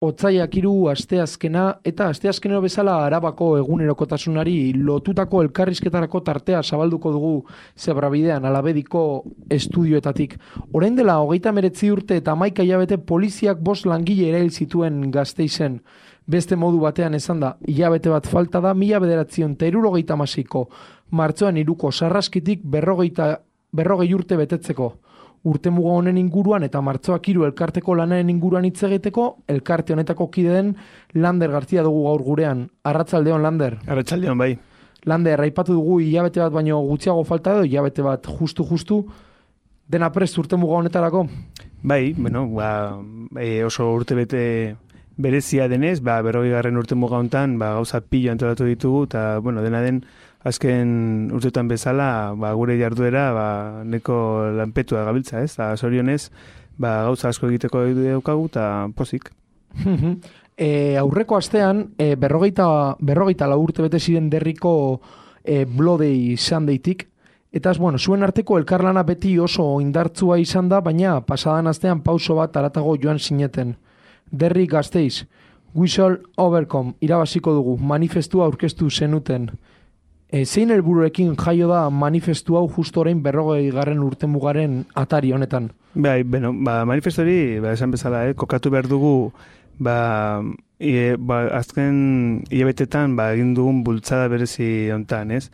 Otsaiak 3 asteazkena eta asteazkenero bezala Arabako egunerokotasunari lotutako elkarrizketarako tartea zabalduko dugu Zebrabidean Alabediko estudioetatik. Orain dela 39 urte eta 11 hilabete poliziak 5 langile erail zituen Gasteizen. Beste modu batean esanda, hilabete bat falta da 1976ko martxoan 3ko sarraskitik 40 urte betetzeko. Urtemuga honen inguruan eta martxoak 3 elkarteko lanaren inguruan hitz egiteko, elkarte honetako kide den Lander Gartzia dugu gaur gurean. Arratsaldeon, Lander. Arratsaldeon, bai. Lander, aipatu dugu hilabete bat baino gutxiago falta edo hilabete bat justu dena prest urtemuga honetarako? Bai, bueno, oso urtebete berezia denez, 40. urtemuga honetan gauza pilo antolatu ditugu eta dena den azken urtetan bezala, gure jarduera neko lanpetua gabiltza, ez? Zorionez, gauza asko egiteko daukagu eta pozik. Aurreko astean, 44 urte bete ziren derriko blodei izan deitik, eta zuen arteko elkarlana beti oso indartsua izan da, baina pasadan astean pauso bat haratago joan zineten. Derri Gasteiz, We Shall Overcome, irabaziko dugu, manifestua aurkeztu zenuten. Zein helburuekin jaio da manifestu hau justo orain 40. urtemugaren atari honetan? Bai, manifestu hori, esan bezala, kokatu behar dugu, azken hilabetetan egin dugun bultzada berezi honetan, ez?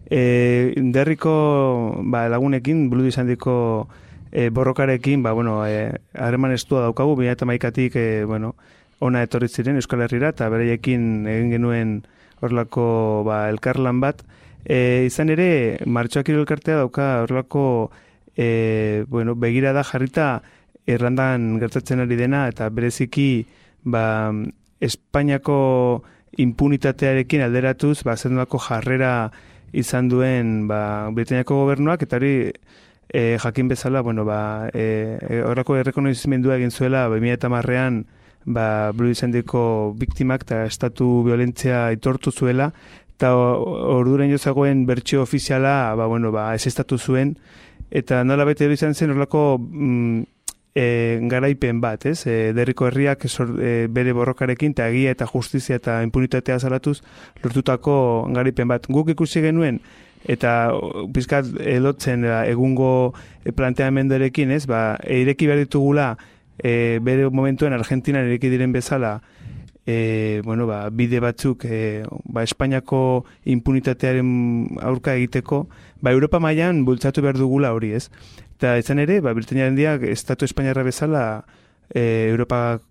Derriko lagunekin, buludu izan diko borrokarekin, harreman estua daukagu, 2011-tik, ona etorri ziren Euskal Herrira, eta bereiekin egin genuen horrelako elkarlan bat. Izan ere, martxoak 3 elkartea dauka horrelako begirada jarrita Irlandan gertatzen ari dena, eta bereziki Espainiako impunitatearekin alderatuz, zenolako jarrera izan duen Britaniako gobernuak, eta hori jakin bezala, horrelako errekonozimendua egin zuela 2010an blu izandiko biktimak eta estatu violentzia aitortu zuela, eta orduren jozagoen bertsio ofiziala ez estatu zuen, eta nola bete izan zen horrelako garaipen bat, ez? Derriko herriak bere borrokarekin eta egia eta justizia eta impunitatea zalatuz lortutako garaipen bat. Guk ikusi genuen, eta pizkat edotzen egungo planteamenduarekin, ez? Ireki behar ditugula bere momentuen Argentinan ireki diren bezala bide batzuk Espainiako impunitatearen aurka egiteko, Europa mailan bultzatu behar dugula hori, ez? Eta izan ere, Britaniaren diak Estatu Espainiarra bezala Europak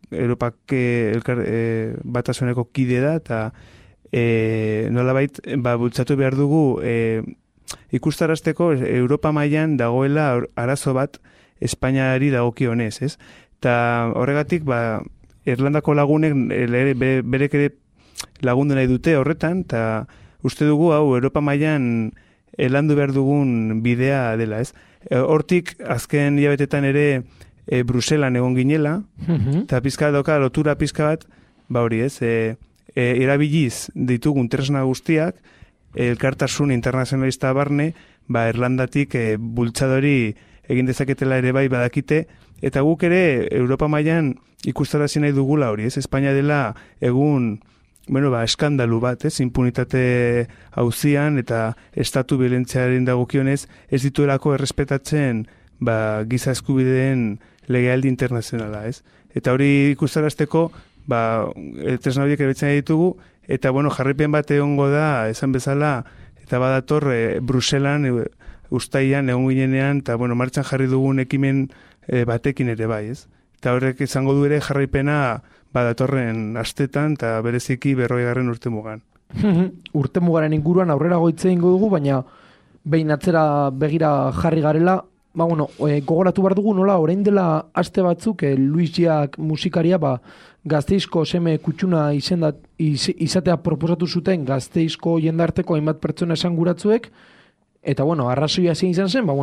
batasuneko kide da, eta nolabait bultzatu behar dugu ikustarazteko Europa mailan dagoela arazo bat Espainiari dagokionez, ez? Eta horregatik, Irlandako lagunek berek ere lagundu nahi dute horretan, eta uste dugu hau Europa mailan landu behar dugun bidea dela, ez? Hortik, azken hilabetetan ere Bruselan egon ginela, eta pizka doka lotura pizka bat, hori ez, erabiliz ditugun tresna guztiak, elkartasun internazionalista barne, Irlandatik bultzadori egin dezaketela ere bai badakite, eta guk ere Europa mailan ikustarazi nahi dugula hori, ez? Espainia dela egun eskandalu bat, ez? Impunitate auzian eta estatu biolentziaren dagokionez ez dituelako errespetatzen giza eskubideen legealdi internazionala, ez? Eta hori ikustarazteko tresna horiek erabiltzen ditugu, eta jarraipen bat egongo da, esan bezala, eta badator Bruselan uztailan egon ginenean, eta martxan jarri dugun ekimen batekin ere bai, ez? Eta horrek izango du ere jarraipena datorren astetan eta bereziki 40. urtemugan. Urtemugaren inguruan aurrera goitze ingo dugu, baina behin atzera begira jarri garela, gogoratu behar dugu nola, orain dela aste batzuk Luis Jack musikaria Gasteizko seme kutsuna izatea proposatu zuten Gasteizko jendarteko hainbat pertsona esanguratzuek, eta arrazoia zein izan zen,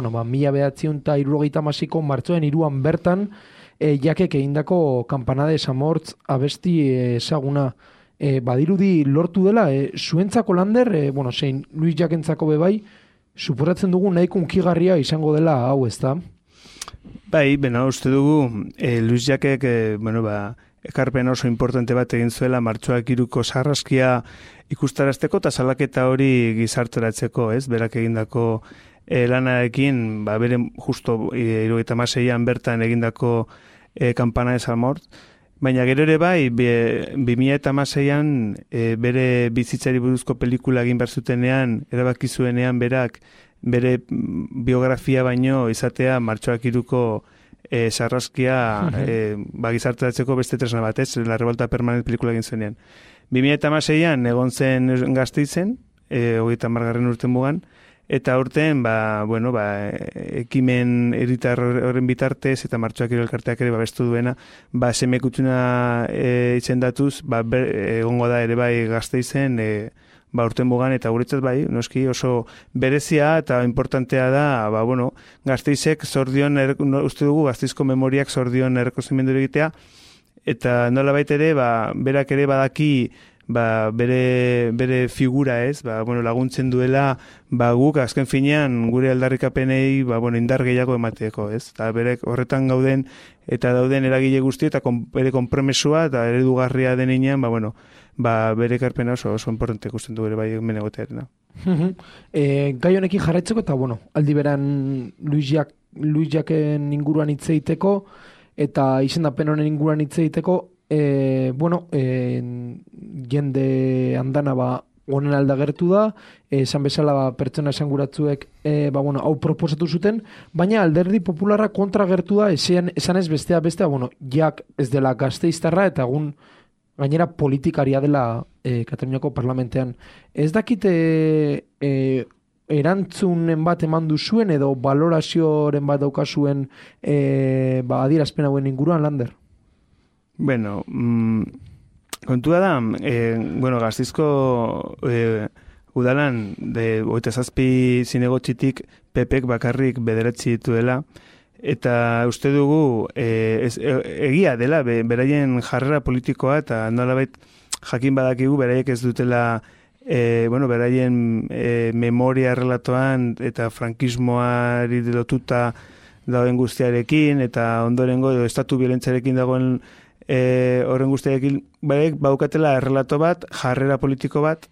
1976ko martxoaren 3an bertan jakek egindako Campana de Samortz abesti ezaguna. Badirudi lortu dela, zuentzako Lander, zein Luis Jackentzako bebai, suposatzen dugu nahiko unkigarria izango dela hau, ezta? Bai, uste dugu Luis Jackek, ekarpen oso importante bat egin zuela martxoak 3ko sarraskia ikustarazteko eta salaketa hori gizarteratzeko, ez? Berak egindako lanarekin, bere justo 76an bertan egindako Campana de Salmort, baina gero ere bai, 2016an bere bizitzari buruzko pelikula egin behar zutenean, erabaki zuenean berak, bere biografia baino izatea martxoak 3ko sarraskia gizarteratzeko beste tresna bat, ez? La Revolta Permanente pelikula egin zuenean. 2016an egon zen Gasteizen, 30. urte mugan, eta urten, ekimen eritar horren bitartez, eta martxoak 3 elkarteak ere babestu duena, semekutuna izendatuz, egongo da ere bai Gasteizen, urten mugan, eta guretzat bai, noski oso berezia eta importantea da, Gasteizek zordion, uste dugu, Gasteizko memoriak zordion errekozimendu egitea, eta nola baita ere, berak ere badaki, bere figura, ez? Laguntzen duela, guk azken finean gure aldarrikapenei, indar gehiago emateko, ez? Eta berek horretan gauden eta dauden eragile guzti eta bere konpromesua eta eredugarria denean, bere ekarpena oso importante ikusten du ere bai hemen egotearena. Gai honekin jarraitzeko eta aldi beran Luis Jacquen inguruan hitz egiteko eta izendapen honen inguruan hitz egiteko, jende andana honen aldagertu da, esan bezala pertsona esanguratzuek hau proposatu zuten, baina alderdi popularra kontra gertu da, esan ez bestea, Jak ez dela gasteiztarra eta egun gainera politikaria dela Kataluniako parlamentean. Ez dakite erantzunen bat eman duzuen edo valorazioren bat daukazuen adierazpen hauen inguruan, Lander? Bueno, kontua da, Gasteizko udalan, 27 zinegotxitik PPek bakarrik 9 dituela, eta uste dugu egia dela, beraien jarrera politikoa, eta nolabait jakin badakigu, beraiek ez dutela, beraien memoria relatoan, eta frankismoari lotuta dagoen guztiarekin, eta ondorengo estatu biolentzarekin dagoen horren guztiarekin, baukatela errelato bat, jarrera politiko bat,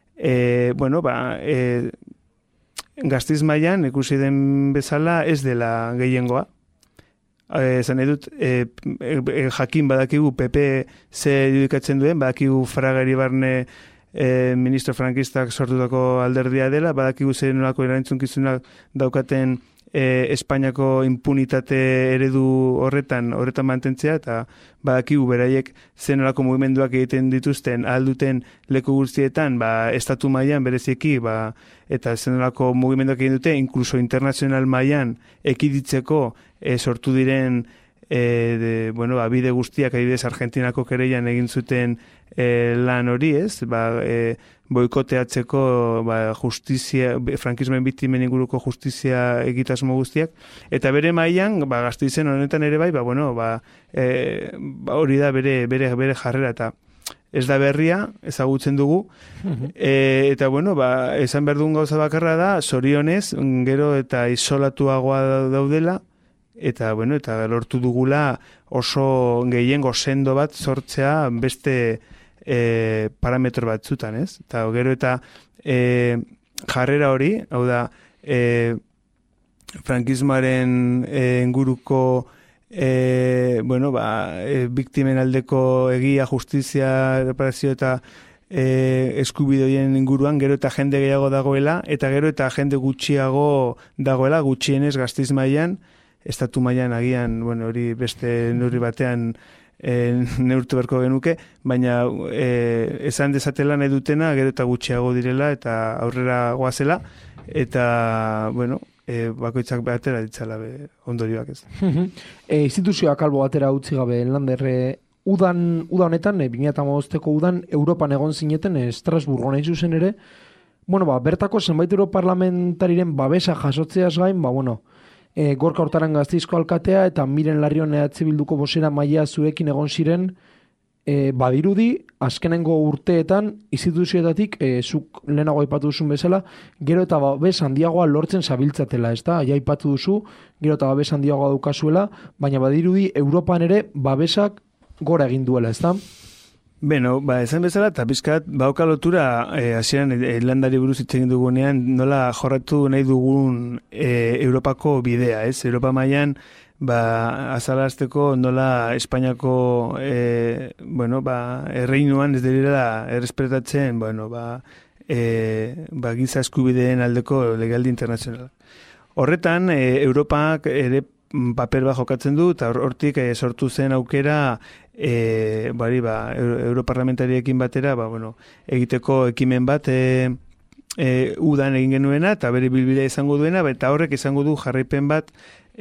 Gasteiz mailan ikusi den bezala ez dela gehiengoa. Esan edut, jakin badakigu PP ze irudikatzen duen, badakigu Fragari barne ministro frankistak sortutako alderdia dela, badakigu zer nolako erantzunkizunak daukaten Espainiako impunitate eredu horretan mantentzea, eta badakigu beraiek zenolako mugimenduak egiten dituzten alduten leku guztietan, estatu mailan bereziki, eta zenolako mugimenduak egin dute, inkluso internazional mailan ekiditzeko sortu diren bide guztiak, adibidez Argentinako kereian egin zuten lan hori, ez? Boikoteatzeko justizia, frankismoen biktimen inguruko justizia egitasmo guztiak, eta bere mailan, Gasteizen honetan ere bai, hori da bere jarrera, eta ez da berria, ezagutzen dugu, eta esan behar duen gauza bakarra da, zorionez, gero eta isolatuagoa daudela, eta lortu dugula oso gehiengo sendo bat sortzea beste parametro batzutan, ez? Eta gero eta jarrera hori, hau da, frankismoaren inguruko biktimen aldeko egia, justizia, reparazio eta eskubidoien inguruan gero eta jende gehiago dagoela, eta gero eta jende gutxiago dagoela, gutxienez Gasteiz mailan, estatu mailan agian, hori beste neurri batean neurtu beharko genuke, baina esan dezatela nahi dutena gero eta gutxiago direla eta aurrera goazela, eta bakoitzak batera ditzala ondorioak, ez. Instituzioak albo batera utzi gabe, Lander, uda honetan, 2015ko udan, Europan egon zineten, Estrasburgo nahi zuzen ere, bertako zenbait europarlamentariren babesa jasotzeaz gain, Gorka Hortaran Gasteizko alkatea eta Miren Larrion EH Bilduko bozera maila zuekin egon ziren, badirudi, azkenengo urteetan, instituzioetatik, zuk lehenago aipatu duzun bezala, gero eta babes handiagoa lortzen zabiltzatela, ez da? Aipatu duzu, gero eta babes handiagoa daukazuela, baina badirudi, Europan ere babesak gora egin duela, ezta? Beno, esan bezala, eta pizkat, bauka lotura, hasieran Irlandari buruz hitz egin dugunean, nola jorratu nahi dugun Europako bidea, ez? Europa mailan, azalazteko nola Espainiako, erreinuan ez direla errespetatzen, giza eskubideen aldeko legaldi internazionala. Horretan, Europak ere paper bat jokatzen du, eta hortik sortu zen aukera europarlamentariekin batera, egiteko ekimen bat udan egin genuena, eta bere bilbidea izango duena, eta horrek izango du jarraipen bat,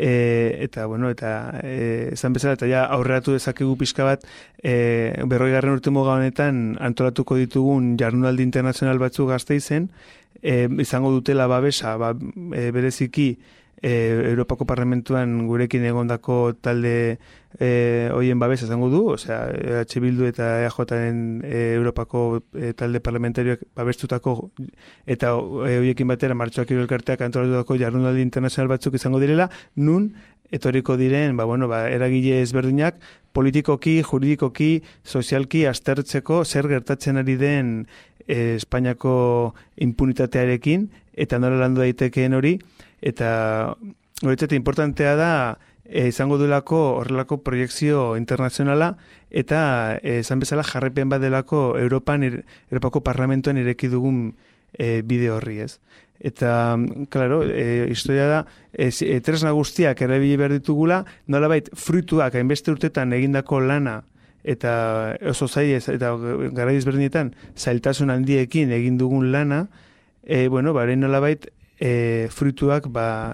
esan bezala, eta ja aurreratu dezakegu pixka bat, 40. urtemuga honetan antolatuko ditugun jardunaldi internazional batzuk Gasteizen, izango dutela babesa, bereziki, Europako Parlamentuan gurekin egondako talde hoien babesa izango du, osea, EH Bildu eta EAJaren Europako talde parlamentarioak babestutako eta hoiekin batera martxoak elkarteak antolatutako jardunaldi internazional batzuk izango direla, nun etoriko diren, eragile ezberdinak politikoki, juridikoki, sozialki aztertzeko zer gertatzen ari den Espainiako impunitatearekin eta nola landu daitekeen hori, eta horretzete importantea da izango duelako horrelako proiektzio internazionala eta esan bezala jarrepen bat delako Europako Parlamentoan ireki dugun bide horri, ez? Eta, klaro, historia da, tresna guztiak erabili behar ditugula, nolabait fruituak hainbeste urtetan egindako lana eta oso zailez eta garai ezberdinetan zailtasun handiekin egin dugun lana, haren nolabait fruituak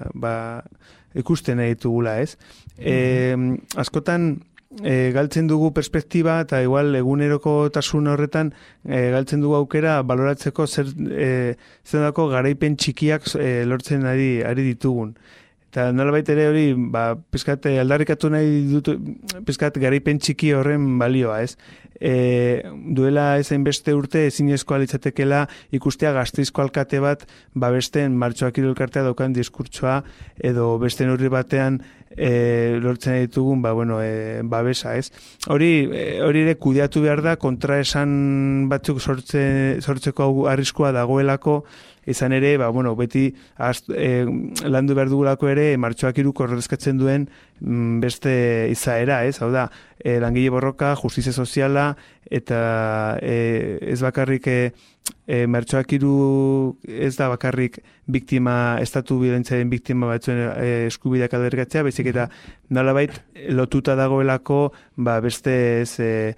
ikusten nahi ditugula, ez? Askotan galtzen dugu perspektiba eta igual eguneroko tasun horretan galtzen dugu aukera baloratzeko zer dako garaipen txikiak lortzen ari ditugun. Eta nolabait ere hori, pizkat aldarrikatu nahi dut, pizkat garaipen txiki horren balioa, ez? Duela ezen beste urte ezinezkoa litzatekela ikustea Gasteizko alkate bat babesten martxoak elkartea daukan diskurtsoa edo beste neurri batean lortzen ditugun babesa, ez? Hori ere kudeatu behar da, kontraesan batzuk sortzeko arriskua dagoelako, izan ere, beti landu behar dugulako ere martxoak iruko ordezkatzen duen beste izaera, ez? Hau da, langile borroka, justizia soziala, eta ez bakarrik martxoak iru ez da bakarrik biktima, estatu biolentziaren biktima batzuen eskubideak aldarrikatzea, baizik eta nolabait lotuta dagoelako beste ez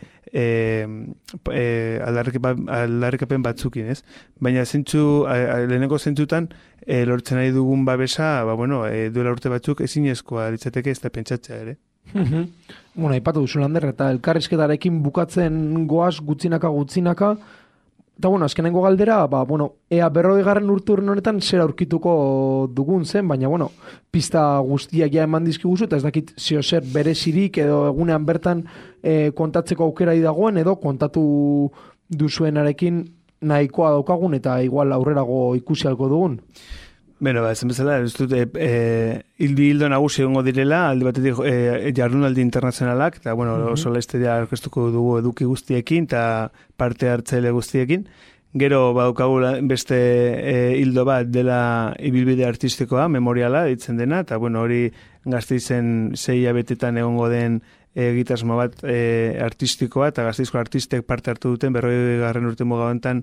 aldarrikapen batzukin, ez? Baina lehenengo zentzutan lortzen nahi dugun babesa, duela urte batzuk ezinezkoa litzateke ez da pentsatzea ere. Aipatu duzu Lander, eta elkarrizketarekin bukatzen goaz gutzinaka, eta azkenengo galdera, ea 40. urturren honetan zer aurkituko dugun zen, baina pista guztiak ja eman dizkiguzu, eta ez dakit zio zer berezirik edo egunean bertan kontatzeko aukerai dagoen, edo kontatu duzuenarekin nahikoa daukagun, eta igual aurrerago ikusi alko dugun. Beno, esan bezala, ez dut, hildo nagusi egongo direla, alde batetik jardunaldi internazionalak, eta, oso laizteria orkestuko dugu eduki guztiekin, eta parte hartzaile guztiekin. Gero, badaukagu beste hildo bat dela ibilbide artistikoa, memoriala, ditzen dena, eta, hori Gasteizen 6 abetetan egongo den egitasmo bat artistikoa, eta Gasteizko artistek parte hartu duten, 40. urtemuga honetan,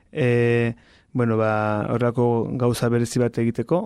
horrelako gauza berezi bat egiteko,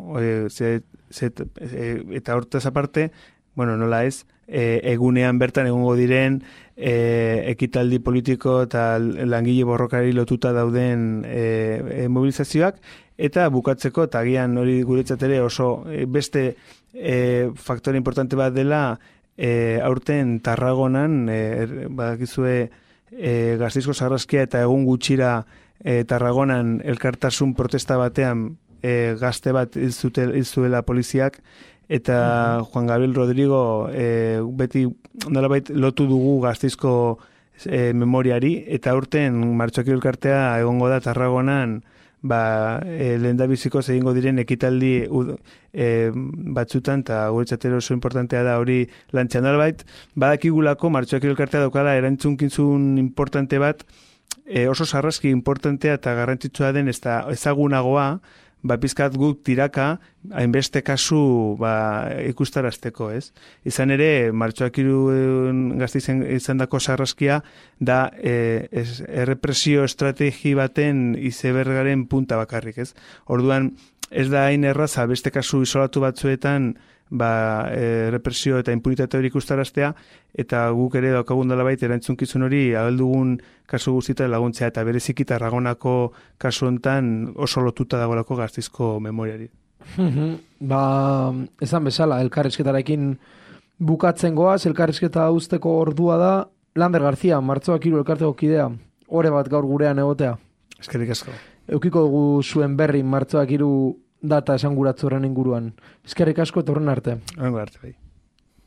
eta hortaz aparte, nola ez, egunean bertan egongo diren ekitaldi politiko eta langile borrokari lotuta dauden mobilizazioak, eta bukatzeko, eta agian hori guretzat ere oso beste faktore importante bat dela, aurten Tarragonan, badakizue Gasteizko sarraskia eta egun gutxira Tarragonan elkartasun protesta batean gazte bat zuela poliziak, eta Juan Gabriel Rodrigo beti nolabait lotu dugu Gasteizko memoriari, eta aurten martxoak elkartea egongo da Tarragonan lehendabiziko egingo diren ekitaldi batzutan, eta guretzatero oso importantea da hori lantxan albait, badakigulako martxoak elkartea daukala erantzunkintzun importante bat, oso sarraski importantea eta garrantzitsua den ezagunagoa, pizkat guk tiraka, hainbeste kasu ikustarazteko, ez? Izan ere, martxoak 3 Gasteizen izandako sarraskia da errepresio estrategi baten izebergaren punta bakarrik, ez? Orduan, ez da hain erraza beste kasu isolatu batzuetan represio eta impunitate hori ikustaraztea, eta guk ere daukagun dela baita erantzunkizun hori ahaldugun kasu guztita laguntzea, eta bereziki Tarragonako kasu hontan oso lotuta dagoelako Gasteizko memoriari. Esan bezala, elkarrizketarekin bukatzen goaz, elkarrizketa usteko ordua da, Lander Garzia, martxoak 3 elkarteko kidea, ore bat gaur gurean egotea. Eskerrik asko. Eukiko dugu zuen berri martxoak 3 data esanguratzu horren inguruan. Eskerrik asko eta horren arte. Horren arte, bai.